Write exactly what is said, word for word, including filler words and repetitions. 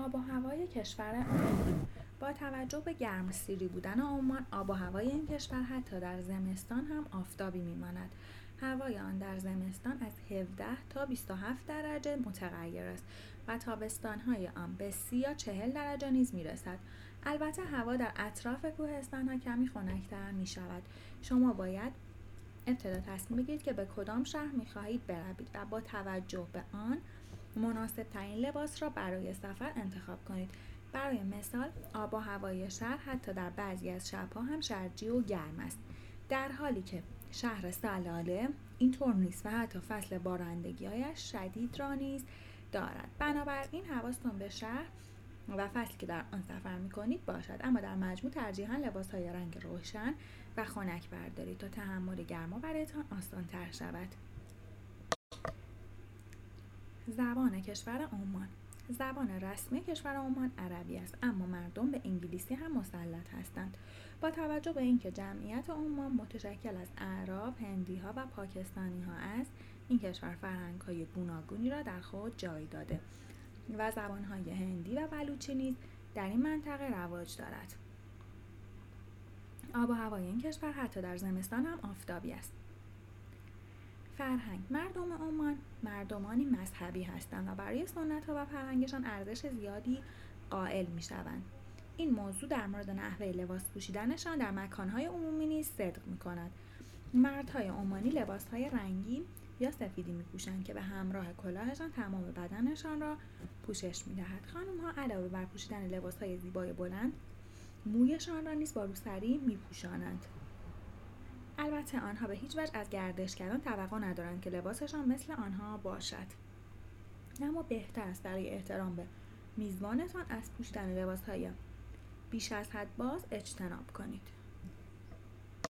آب و هوای کشور عمان. با توجه به گرمسیری بودن عمان، آب و هوای این کشور حتی در زمستان هم آفتابی میماند. هوای آن در زمستان از هفده تا بیست و هفت درجه متغیر است و تابستان‌های آن به سی یا چهل درجه نیز میرسد. البته هوا در اطراف کوهستان‌ها کمی خنک‌تر می‌شود. شما باید ابتدا تصمیم بگیرید که به کدام شهر می‌خواهید بروید و با توجه به آن مناسب ترین لباس را برای سفر انتخاب کنید. برای مثال، آب و هوای شهر حتی در بعضی از شب‌ها هم شرجی و گرم است، در حالی که شهر سلاله اینطور نیست و حتی فصل بارندگی‌هایش شدید را نیز دارد. بنابراین حواستون به شهر و فصلی که در آن سفر می‌کنید باشد، اما در مجموع ترجیحاً لباس‌های رنگ روشن و خنک بردارید تا تحمل گرما برایتان آسان‌تر شود. زبان کشور عمان. زبان رسمی کشور عمان عربی است، اما مردم به انگلیسی هم مسلط هستند. با توجه به اینکه جمعیت عمان متشکل از اعراب، هندی‌ها و پاکستانی‌ها است، این کشور فرهنگ‌های گوناگونی را در خود جای داده و زبان‌های هندی و بلوچی نیز در این منطقه رواج دارد. آب و هوای این کشور حتی در زمستان هم آفتابی است. فرهنگ. مردم عمان مردمانی مذهبی هستند و برای سنت‌ها و فرهنگشان ارزش زیادی قائل می‌شوند. این موضوع در مورد نحوه لباس پوشیدنشان در مکان‌های عمومی نیز صدق می‌کند. مردهای عمانی لباس‌های رنگین یا سفیدی می‌پوشند که به همراه کلاهشان تمام بدنشان را پوشش می‌دهد. خانم‌ها علاوه بر پوشیدن لباس‌های زیبای بلند، مویشان را نیز با روسری می‌پوشانند. البته آنها به هیچ وجه از گردشگران توقع ندارند که لباسشان مثل آنها باشد، اما بهتر است برای احترام به میزبانتان از پوشیدن لباس‌های بیش از حد باز اجتناب کنید.